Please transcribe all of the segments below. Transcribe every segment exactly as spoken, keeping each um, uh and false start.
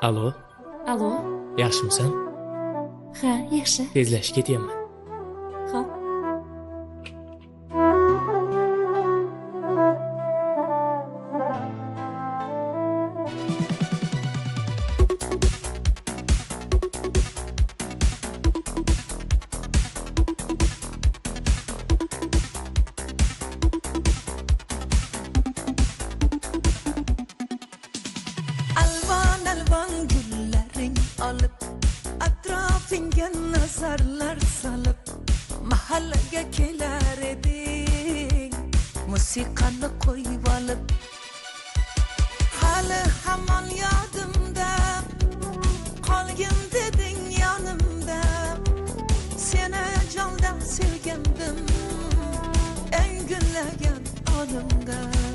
Alo, Alo, yaxshimisan? ha, yaxshi. Tezlashib ketyapman. Xo'p. Alvan alvan gullaring olib atrofingga nazarlar solib mahallaga kelar eding musiqani qo'yib olib hali hamon yodimda qolgin deding yonimda seni jondan sevgandim eng gullagan onimda.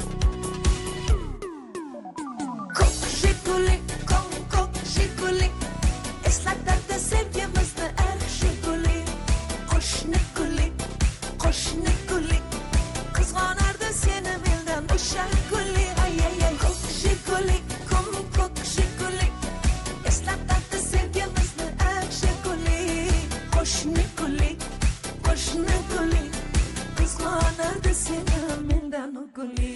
Jiguli, kom kom jiguli, eslatadi sevgimizni er jiguli. Qo'shni guli, qo'shni guli, qizg'onardi seni mendan o'sha guli. Ay ay ay, ko'k jiguli, kom ko'k jiguli, eslatadi sevgimizni er jiguli. Qo'shni guli, qo'shni guli, qizg'onardi seni mendan o guli.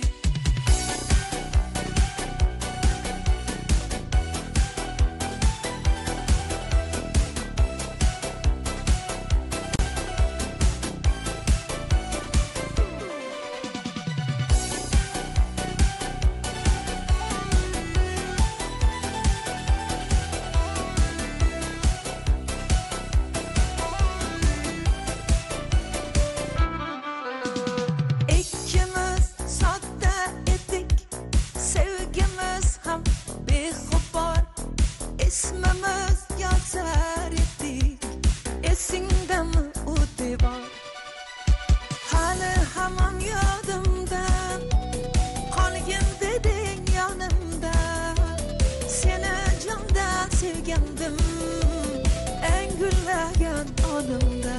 İkimiz sodda edik, sevgimiz ham beg'ubor, ismimiz yozar edik, esingdami u devor? Hali hamon yodimda, qolgin deding yonimda, seni jondan sevgandim, eng gullagan onimda.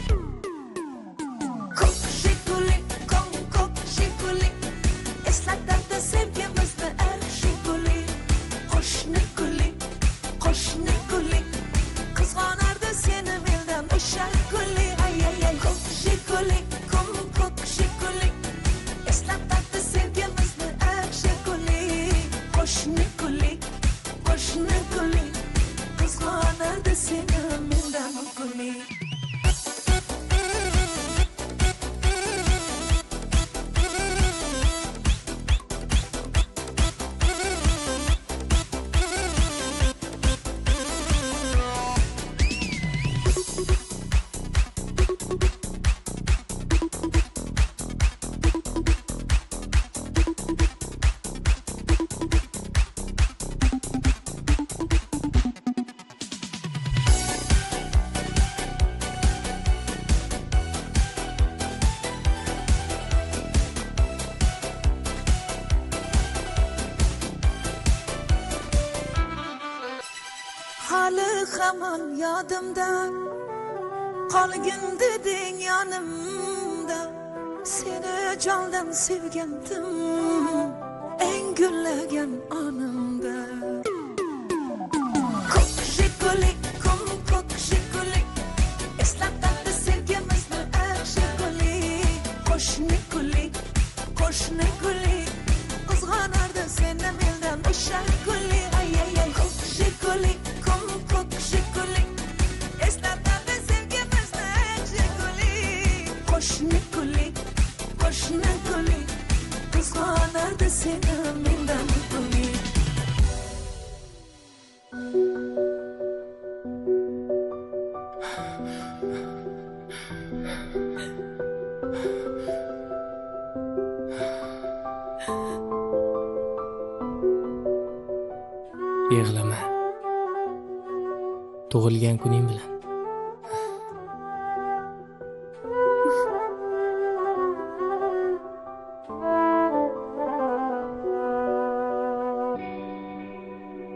Ko'k jiguli, kom ko'k jiguli, eslatadi sevgimizni er jiguli. Qo'shni guli, qo'shni guli, qizg'onardi seni mendan o'sha guli. Ay ay ay, ko'k jiguli, kom ko'k jiguli, eslatadi sevgimizni er jiguli. Qo'shni guli, qo'shni guli, qizg'onardi seni mendan o guli. Hali hamon yodimda, qolgin deding yonimda, seni jondan sevgandim, eng gullagan onimda. Ko'k jiguli, kom ko'k jiguli, eslatadi sevgimizni er jiguli. Qo'shni guli, qo'shni guli, qizg'onardi seni mendan o'sha guli. Ay ay ay, ko'k jiguli, kom ko'k jiguli, eslatadi sevgimizni er jiguli. Qo'shni guli, qo'shni guli, qizg'onardi seni mendan guli. Yig'lama. Tug'ilgan kuning bilan.